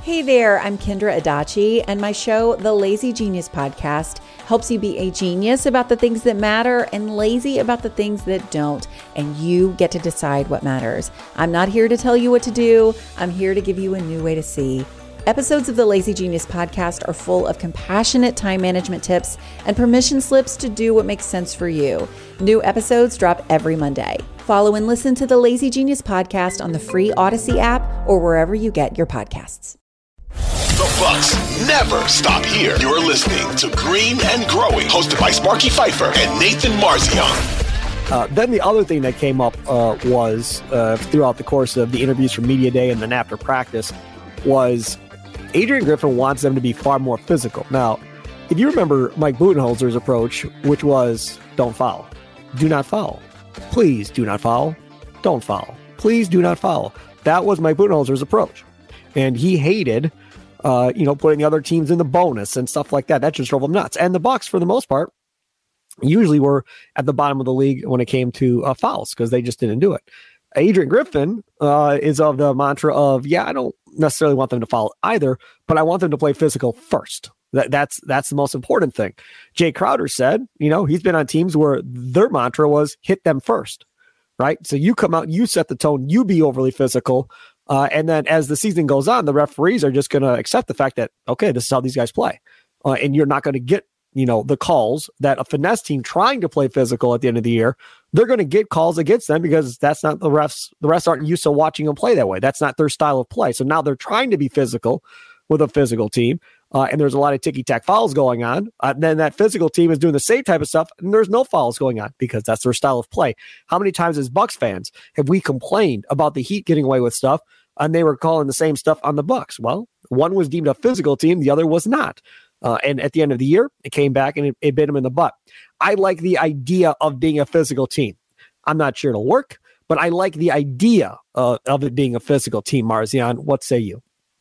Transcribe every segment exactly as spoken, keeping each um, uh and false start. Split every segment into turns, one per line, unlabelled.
Hey there, I'm Kendra Adachi, and my show, The Lazy Genius Podcast, helps you be a genius about the things that matter and lazy about the things that don't, and you get to decide what matters. I'm not here to tell you what to do. I'm here to give you a new way to see. Episodes of the Lazy Genius Podcast are full of compassionate time management tips and permission slips to do what makes sense for you. New episodes drop every Monday. Follow and listen to the Lazy Genius Podcast on the free Odyssey app or wherever you get your podcasts.
The Bucks never stop here. You're listening to Green and Growing, hosted by Sparky Fifer and Nathan Marzion.
Uh, then the other thing that came up uh, was uh, throughout the course of the interviews from Media Day and then after practice was Adrian Griffin wants them to be far more physical. Now, if you remember Mike Budenholzer's approach, which was don't foul, do not foul, please do not foul, don't foul, please do not foul. That was Mike Budenholzer's approach. And he hated, uh, you know, putting the other teams in the bonus and stuff like that. That just drove him nuts. And the Bucks, for the most part, usually were at the bottom of the league when it came to uh, fouls because they just didn't do it. Adrian Griffin uh, is of the mantra of, yeah, I don't necessarily want them to foul either, but I want them to play physical first. That, that's that's the most important thing. Jay Crowder said, you know, he's been on teams where their mantra was hit them first, right? So you come out, you set the tone, you be overly physical. Uh, and then as the season goes on, the referees are just going to accept the fact that, okay, this is how these guys play. Uh, and you're not going to get, you know, the calls that a finesse team trying to play physical at the end of the year, they're going to get calls against them because that's not the refs. The refs aren't used to watching them play that way. That's not their style of play. So now they're trying to be physical with a physical team. Uh, and there's a lot of ticky-tack fouls going on. Uh, and then that physical team is doing the same type of stuff, and there's no fouls going on because that's their style of play. How many times as Bucks fans have we complained about the Heat getting away with stuff, and they were calling the same stuff on the Bucks? Well, one was deemed a physical team, the other was not. Uh, and at the end of the year, it came back and it, it bit him in the butt. I like the idea of being a physical team. I'm not sure it'll work, but I like the idea uh, of it being a physical team. Marzion, what say you?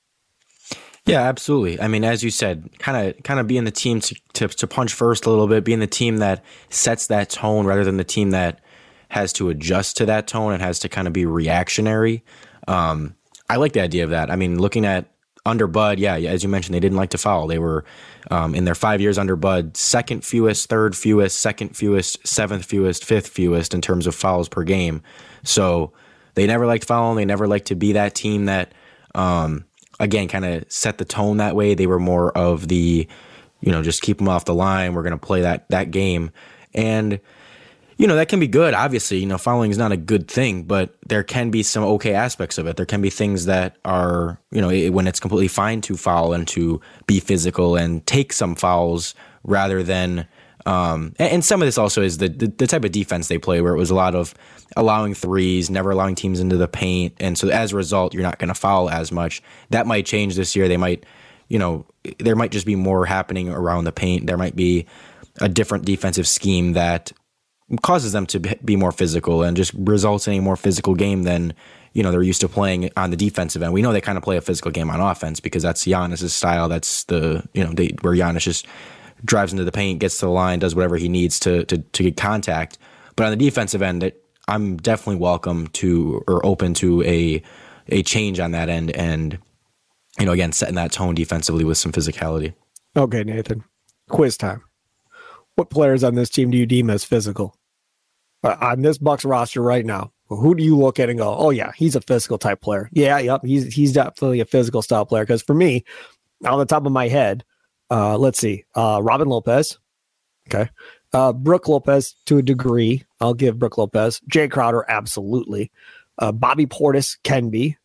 Yeah, absolutely. I mean, as you said, kind of kind of being the team to, to to punch first a little bit, being the team that sets that tone rather than the team that has to adjust to that tone and has to kind of be reactionary. Um, I like the idea of that. I mean, looking at under Bud, yeah, as you mentioned, they didn't like to foul. They were, um, in their five years under Bud, second fewest, third fewest, second fewest, seventh fewest, fifth fewest in terms of fouls per game. So they never liked fouling. They never liked to be that team that, um, again, kind of set the tone that way. They were more of the, you know, just keep them off the line. We're going to play that that game. And you know, that can be good. Obviously, you know, fouling is not a good thing, but there can be some okay aspects of it. There can be things that are, you know, it, when it's completely fine to foul and to be physical and take some fouls rather than, um, and, and some of this also is the, the the type of defense they play where it was a lot of allowing threes, never allowing teams into the paint. And so as a result, you're not going to foul as much. That might change this year. They might, you know, there might just be more happening around the paint. There might be a different defensive scheme that causes them to be more physical and just results in a more physical game than, you know, they're used to playing on the defensive end. We know they kind of play a physical game on offense because that's Giannis' style. That's the, you know, they, where Giannis just drives into the paint, gets to the line, does whatever he needs to to, to get contact. But on the defensive end, it, I'm definitely welcome to or open to a a change on that end and, you know, again, setting that tone defensively with some physicality.
Okay, Nathan, quiz time. What players on this team do you deem as physical? Uh, on this Bucks roster right now, who do you look at and go, oh, yeah, he's a physical type player? Yeah, yep, he's he's definitely a physical style player. Because for me, on the top of my head, uh, let's see, uh, Robin Lopez, okay, uh, Brook Lopez to a degree. I'll give Brook Lopez. Jay Crowder, absolutely. Uh, Bobby Portis can be.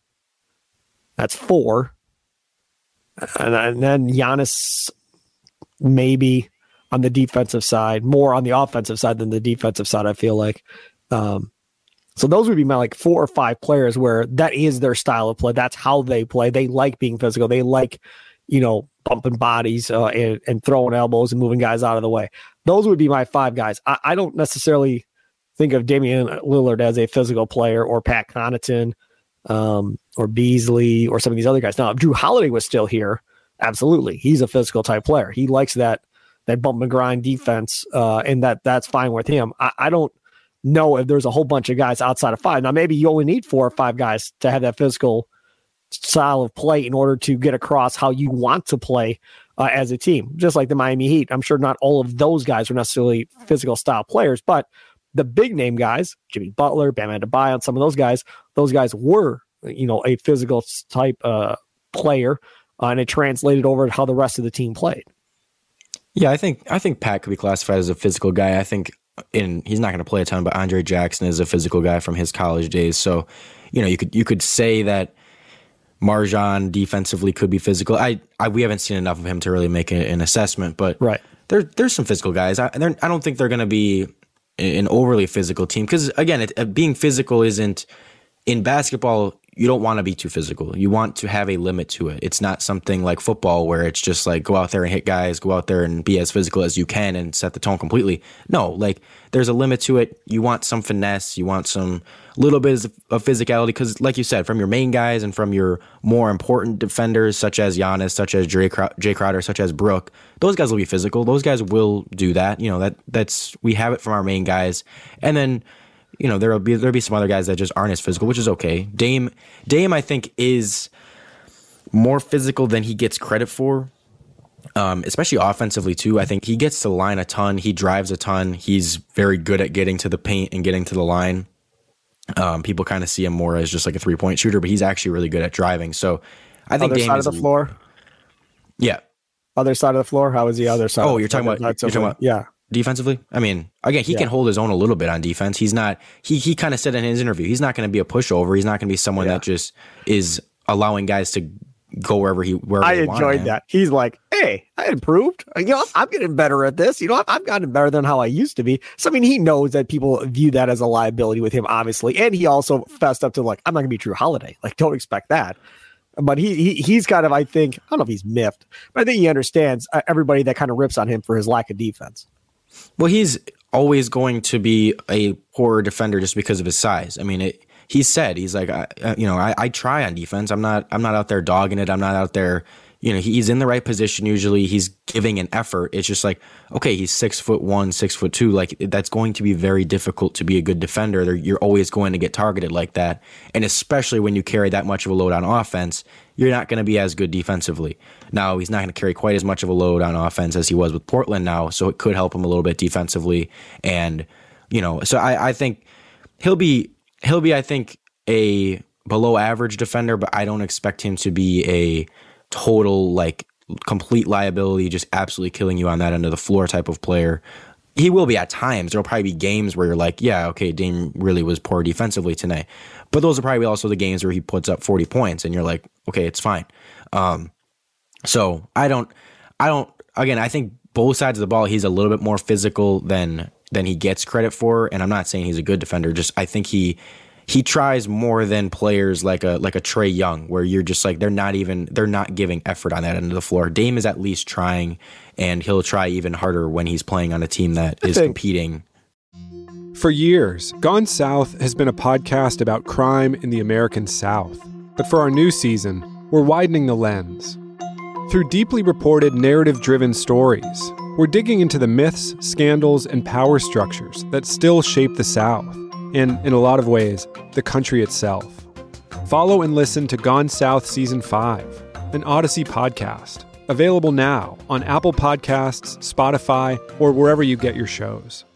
That's four. And, and then Giannis, maybe. On the defensive side, more on the offensive side than the defensive side, I feel like. Um, so those would be my like four or five players where that is their style of play. That's how they play. They like being physical. They like, you know, bumping bodies uh, and, and throwing elbows and moving guys out of the way. Those would be my five guys. I, I don't necessarily think of Damian Lillard as a physical player or Pat Connaughton um, or Beasley or some of these other guys. Now, if Drew Holiday was still here, absolutely. He's a physical type player. He likes that that bump and grind defense, uh, and that that's fine with him. I, I don't know if there's a whole bunch of guys outside of five. Now, maybe you only need four or five guys to have that physical style of play in order to get across how you want to play uh, as a team. Just like the Miami Heat. I'm sure not all of those guys are necessarily physical style players, but the big name guys, Jimmy Butler, Bam Adebayo, and some of those guys, those guys were, you know, a physical type uh, player, uh, and it translated over to how the rest of the team played.
Yeah, I think I think Pat could be classified as a physical guy. I think in he's not going to play a ton, but Andre Jackson is a physical guy from his college days. So, you know, you could you could say that MarJon defensively could be physical. I, I we haven't seen enough of him to really make a, an assessment, but
right.
there there's some physical guys. I I don't think they're going to be an overly physical team because again, it, being physical isn't in basketball. You don't want to be too physical. You want to have a limit to it. It's not something like football where it's just like go out there and hit guys, go out there and be as physical as you can and set the tone completely. No, like there's a limit to it. You want some finesse. You want some little bit of physicality because like you said, from your main guys and from your more important defenders such as Giannis, such as Jay Crowder, such as Brook, those guys will be physical. Those guys will do that. You know, that that's we have it from our main guys. And then you know, there'll be there'll be some other guys that just aren't as physical, which is okay. Dame, Dame, I think is more physical than he gets credit for, um, especially offensively too. I think he gets to the line a ton. He drives a ton. He's very good at getting to the paint and getting to the line. Um, people kind of see him more as just like a three point shooter, but he's actually really good at driving. So I think
other
Dame
side
is,
of the floor.
Yeah,
other side of the floor. How is the other side?
Oh, you're talking about you're talking about
yeah.
Defensively, I mean, again, he
yeah.
can hold his own a little bit on defense. He's not. He he kind of said in his interview, he's not going to be a pushover. He's not going to be someone
yeah.
that just is allowing guys to go wherever he. Wherever
I enjoyed that. He's like, "Hey, I improved. You know, I'm getting better at this. You know, I've gotten better than how I used to be." So I mean, he knows that people view that as a liability with him, obviously, and he also fessed up to like, "I'm not going to be Drew Holiday. Like, don't expect that." But he, he he's kind of, I think, I don't know if he's miffed, but I think he understands uh, everybody that kind of rips on him for his lack of defense.
Well, he's always going to be a poor defender just because of his size. I mean, it, he said he's like, I, uh, you know, I, I try on defense. I'm not, I'm not out there dogging it. I'm not out there, you know. He's in the right position usually. He's giving an effort. It's just like, okay, he's six foot one, six foot two. Like that's going to be very difficult to be a good defender. They're, you're always going to get targeted like that, and especially when you carry that much of a load on offense, you're not going to be as good defensively. Now, he's not going to carry quite as much of a load on offense as he was with Portland now, so it could help him a little bit defensively. And, you know, so I, I think he'll be, he'll be, I think, a below average defender, but I don't expect him to be a total, like, complete liability, just absolutely killing you on that end of the floor type of player. He will be at times. There'll probably be games where you're like, yeah, okay, Dame really was poor defensively tonight. But those are probably also the games where he puts up forty points and you're like, okay, it's fine. Um, so I don't, I don't, again, I think both sides of the ball, he's a little bit more physical than, than he gets credit for. And I'm not saying he's a good defender. Just, I think he, he tries more than players like a, like a Trae Young, where you're just like, they're not even, they're not giving effort on that end of the floor. Dame is at least trying, and he'll try even harder when he's playing on a team that is competing.
For years, Gone South has been a podcast about crime in the American South. But for our new season, we're widening the lens. Through deeply reported, narrative-driven stories, we're digging into the myths, scandals, and power structures that still shape the South, and, in a lot of ways, the country itself. Follow and listen to Gone South Season five, an Odyssey podcast, available now on Apple Podcasts, Spotify, or wherever you get your shows.